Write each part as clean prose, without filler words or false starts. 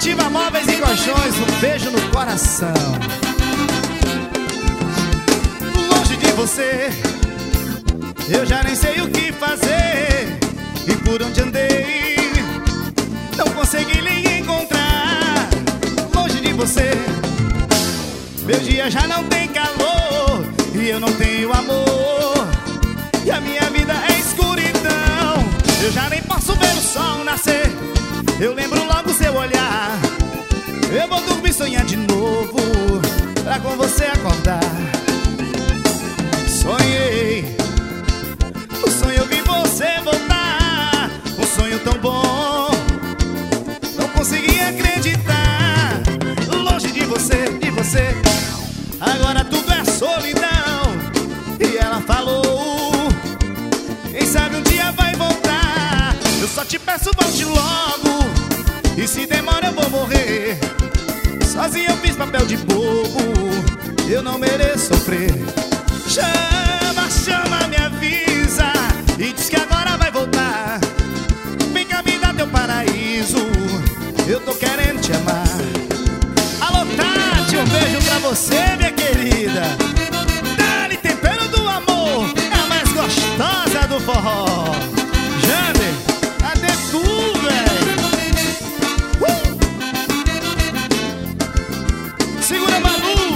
Cooperativa Móveis e Colchões, um beijo no coração. Longe de você, eu já nem sei o que fazer. E por onde andei, não consegui lhe encontrar. Longe de você, meu dia já não tem calor e eu não tenho amor. E a minha vida é escuridão. Eu já nem posso ver o sol nascer. Eu lembro logo seu olhar. Eu vou dormir, sonhar de novo, pra com você acordar. Sonhei, o sonho eu vi você voltar. Um sonho tão bom, não consegui acreditar. Longe de você, agora tudo é solidão. E ela falou, quem sabe um dia vai voltar. Eu só te peço, volte logo, e se demora eu vou morrer. Sozinho eu fiz papel de bobo, eu não mereço sofrer. Chama, chama, me avisa, e diz que agora vai voltar. Vem cá, me dá teu paraíso, eu tô querendo te amar. Alô, Tati, um beijo pra você, minha querida. Dá-lhe tempero do amor, é a mais gostosa do forró. Jander, cadê tu, velho? Segura, Manu.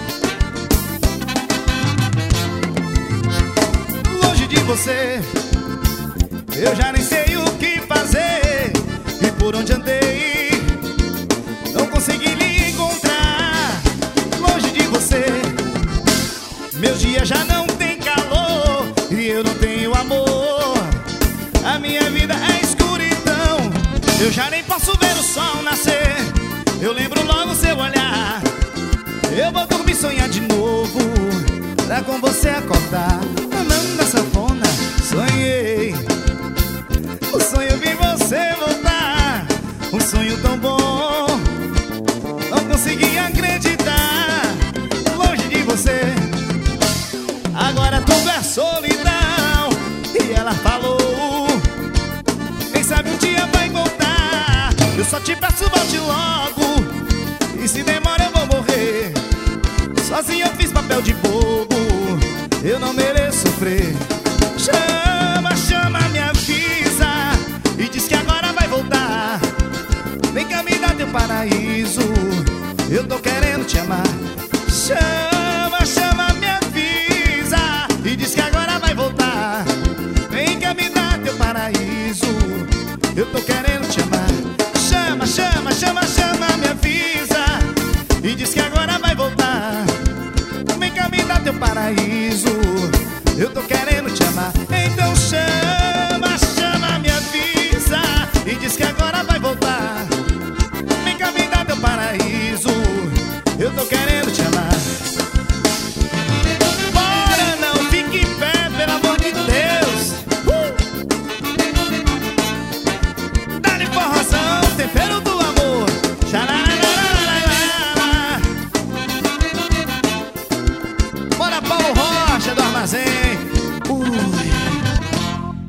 Longe de você, eu já nem sei o que fazer. E por onde andei, não consegui lhe encontrar. Longe de você, meus dias já não tem calor e eu não tenho amor. A minha vida é escuridão. Eu já nem posso ver o sol nascer. Eu lembro logo seu olhar. Eu vou dormir, sonhar de novo, pra com você acordar. Andando na sanfona, sonhei, o sonho eu vi você voltar. Um sonho tão bom, não consegui acreditar. Longe de você, agora tudo é solidão. E ela falou, quem sabe um dia vai voltar. Eu só te peço, volte logo, e se demora eu vou morrer. Sozinho eu fiz papel de bobo, eu não mereço sofrer. Chama, chama, me avisa, e diz que agora vai voltar. Vem cá, me dá teu paraíso, eu tô querendo te amar. Chama, chama, me avisa, e diz que agora vai voltar. Vem cá, me dá teu paraíso, eu tô querendo te amar. Chama, chama, chama, chama, me avisa, e diz que agora vai voltar. Vem cá, me dá teu paraíso, eu tô querendo